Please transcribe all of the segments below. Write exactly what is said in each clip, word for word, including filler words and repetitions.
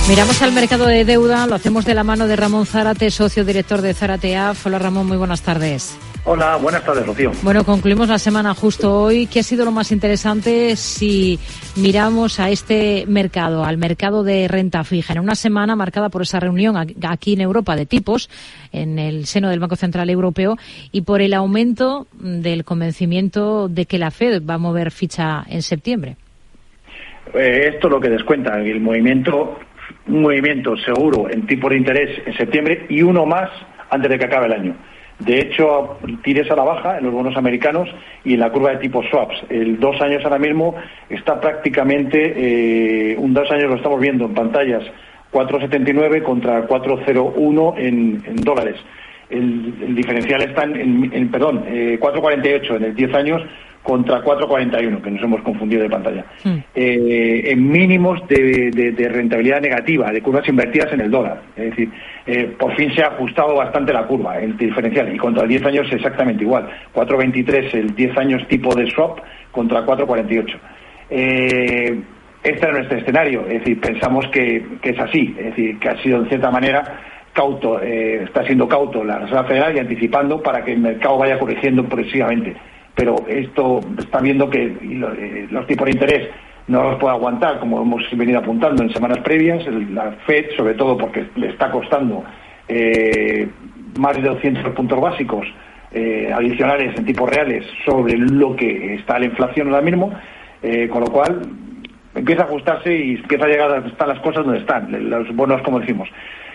Miramos al mercado de deuda, lo hacemos de la mano de Ramón Zárate, socio director de Zárate A F. Hola Ramón, muy buenas tardes. Hola, buenas tardes, Rocío. Bueno, concluimos la semana justo hoy. ¿Qué ha sido lo más interesante si miramos a este mercado, al mercado de renta fija? En una semana marcada por esa reunión aquí en Europa de tipos, en el seno del Banco Central Europeo, y por el aumento del convencimiento de que la Fed va a mover ficha en septiembre. Eh, esto es lo que descuenta, el movimiento, un movimiento seguro en tipos de interés en septiembre y uno más antes de que acabe el año. De hecho, tires a la baja en los bonos americanos y en la curva de tipos swaps. El dos años ahora mismo está prácticamente, eh, un dos años lo estamos viendo en pantallas, cuatro setenta y nueve contra cuatro cero uno en, en dólares. El, el diferencial está en, en, en perdón, eh, cuatro cuarenta y ocho en el diez años contra cuatro cuarenta y uno, que nos hemos confundido de pantalla. Mm. Eh, en mínimos de, de, de rentabilidad negativa, de curvas invertidas en el dólar. Es decir, eh, por fin se ha ajustado bastante la curva, el diferencial, y contra el diez años exactamente igual. cuatro veintitrés el diez años tipo de swap contra cuatro cuarenta y ocho. Eh, este es nuestro escenario, es decir, pensamos que, que es así, es decir, que ha sido en cierta manera cauto, eh, está siendo cauto la Reserva Federal y anticipando para que el mercado vaya corrigiendo progresivamente. Pero esto está viendo que los tipos de interés no los puede aguantar, como hemos venido apuntando en semanas previas. La Fed, sobre todo porque le está costando eh, más de doscientos puntos básicos eh, adicionales en tipos reales sobre lo que está la inflación ahora mismo, eh, con lo cual empieza a ajustarse y empieza a llegar a estar las cosas donde están, los bonos, como decimos.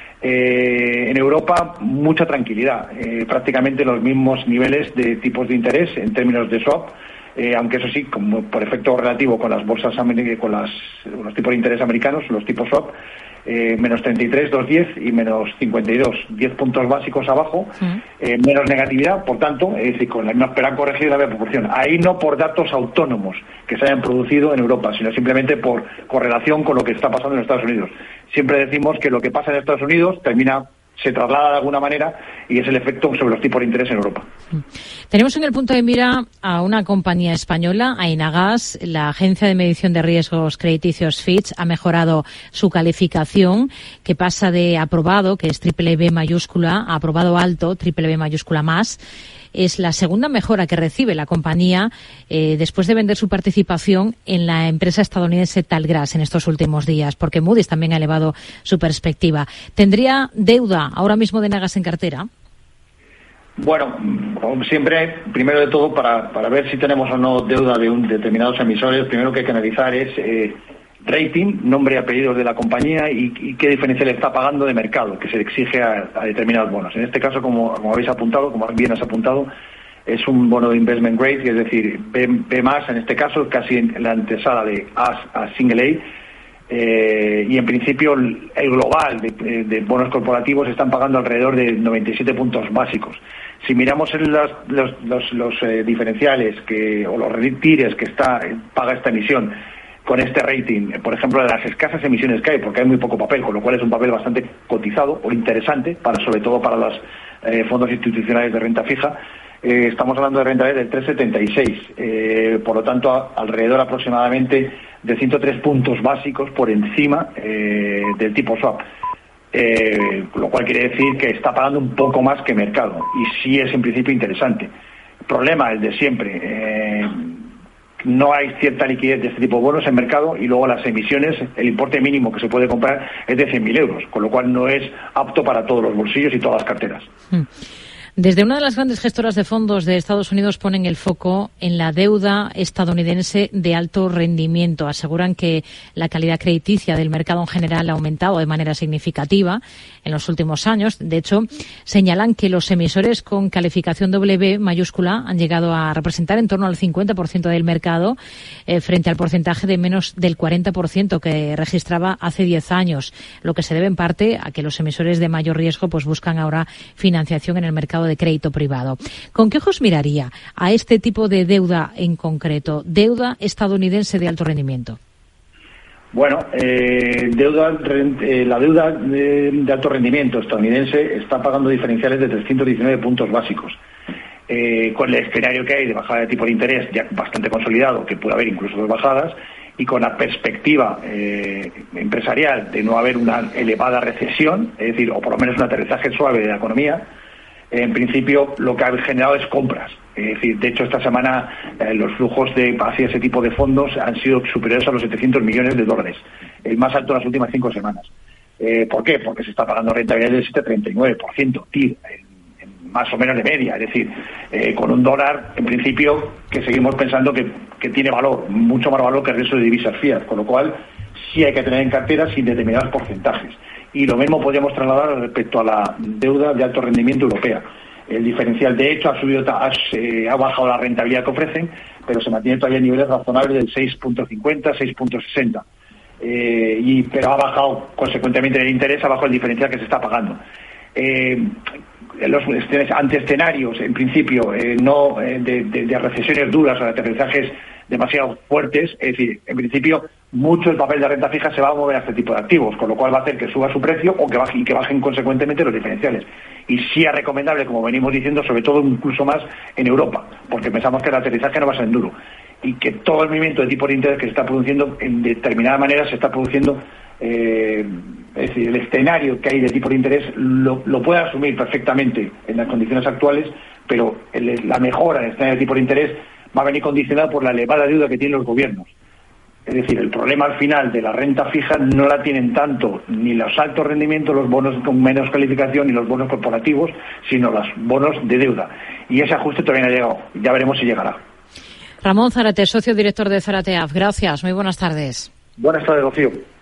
Eh, en Europa, mucha tranquilidad, eh, prácticamente los mismos niveles de tipos de interés en términos de swap, eh, aunque eso sí, como por efecto relativo con las bolsas, con las, los tipos de interés americanos, los tipos swap, eh, menos treinta y tres, dos diez y menos cincuenta y dos, diez puntos básicos abajo, mm. eh, menos negatividad, por tanto, es decir, con la misma espera corregida de la proporción. Ahí no por datos autónomos que se hayan producido en Europa, sino simplemente por correlación con lo que está pasando en Estados Unidos. Siempre decimos que lo que pasa en Estados Unidos termina, se traslada de alguna manera y es el efecto sobre los tipos de interés en Europa. Tenemos en el punto de mira a una compañía española, a Enagas. La agencia de medición de riesgos crediticios Fitch ha mejorado su calificación, que pasa de aprobado, que es triple B mayúscula, a aprobado alto, triple B mayúscula más. Es la segunda mejora que recibe la compañía eh, después de vender su participación en la empresa estadounidense Talgras en estos últimos días, porque Moody's también ha elevado su perspectiva. ¿Tendría deuda ahora mismo de Enagas en cartera? Bueno, como siempre, primero de todo, para, para ver si tenemos o no deuda de un determinados emisores, primero que hay que analizar es eh, rating, nombre y apellidos de la compañía y, y qué diferencia le está pagando de mercado que se le exige a, a determinados bonos. En este caso, como, como habéis apuntado, como bien has apuntado, es un bono de investment grade, es decir, B, B más, en este caso, casi en la antesala de A a single A. Eh, y en principio el, el global de, de bonos corporativos están pagando alrededor de noventa y siete puntos básicos. Si miramos en las, los, los, los eh, diferenciales que, o los retires que está paga esta emisión con este rating, por ejemplo, de las escasas emisiones que hay, porque hay muy poco papel, con lo cual es un papel bastante cotizado o interesante, para sobre todo para los eh, fondos institucionales de renta fija, eh, estamos hablando de rentabilidad del tres setenta y seis, eh, por lo tanto, a, alrededor aproximadamente de ciento tres puntos básicos por encima eh, del tipo swap. Eh, lo cual quiere decir que está pagando un poco más que mercado, y sí es en principio interesante. El problema es el de siempre. Eh, no hay cierta liquidez de este tipo de bonos en mercado, y luego las emisiones, el importe mínimo que se puede comprar es de cien mil euros, con lo cual no es apto para todos los bolsillos y todas las carteras. Mm. Desde una de las grandes gestoras de fondos de Estados Unidos ponen el foco en la deuda estadounidense de alto rendimiento. Aseguran que la calidad crediticia del mercado en general ha aumentado de manera significativa en los últimos años. De hecho, señalan que los emisores con calificación doble B mayúscula han llegado a representar en torno al cincuenta por ciento del mercado, eh, frente al porcentaje de menos del cuarenta por ciento que registraba hace diez años, lo que se debe en parte a que los emisores de mayor riesgo pues buscan ahora financiación en el mercado de crédito privado. ¿Con qué ojos miraría a este tipo de deuda en concreto, deuda estadounidense de alto rendimiento? Bueno, eh, deuda, eh, la deuda de, de alto rendimiento estadounidense está pagando diferenciales de trescientos diecinueve puntos básicos. Eh, con el escenario que hay de bajada de tipo de interés ya bastante consolidado, que puede haber incluso dos bajadas, y con la perspectiva eh, empresarial de no haber una elevada recesión, es decir, o por lo menos un aterrizaje suave de la economía, en principio lo que ha generado es compras. Es decir, de hecho esta semana eh, los flujos de hacia ese tipo de fondos han sido superiores a los setecientos millones de dólares, el más alto en las últimas cinco semanas. Eh, ¿Por qué? Porque se está pagando rentabilidad del siete coma treinta y nueve por ciento, T I R, en, en más o menos de media, es decir, eh, con un dólar en principio que seguimos pensando que, que tiene valor, mucho más valor que el resto de divisas fiat, con lo cual sí hay que tener en cartera sin determinados porcentajes. Y lo mismo podríamos trasladar respecto a la deuda de alto rendimiento europea. El diferencial, de hecho, ha subido, ha, eh, ha bajado la rentabilidad que ofrecen, pero se mantiene todavía en niveles razonables del seis punto cincuenta, seis punto sesenta. Eh, y, pero ha bajado, consecuentemente, el interés, ha bajado el diferencial que se está pagando. Eh, los antiescenarios, en principio, eh, no eh, de, de, de recesiones duras o de aterrizajes demasiado fuertes, es decir, en principio, mucho el papel de renta fija se va a mover a este tipo de activos, con lo cual va a hacer que suba su precio o que baje, y que bajen consecuentemente los diferenciales. Y sí es recomendable, como venimos diciendo, sobre todo incluso más en Europa, porque pensamos que el aterrizaje no va a ser duro y que todo el movimiento de tipo de interés que se está produciendo en determinada manera se está produciendo, eh, es decir, el escenario que hay de tipo de interés lo, lo puede asumir perfectamente en las condiciones actuales, pero el, la mejora en el escenario de tipo de interés va a venir condicionada por la elevada deuda que tienen los gobiernos. Es decir, el problema al final de la renta fija no la tienen tanto ni los altos rendimientos, los bonos con menos calificación ni los bonos corporativos, sino los bonos de deuda. Y ese ajuste todavía no ha llegado. Ya veremos si llegará. Ramón Zárate, socio director de Zárate A F. Gracias. Muy buenas tardes. Buenas tardes, Rocío.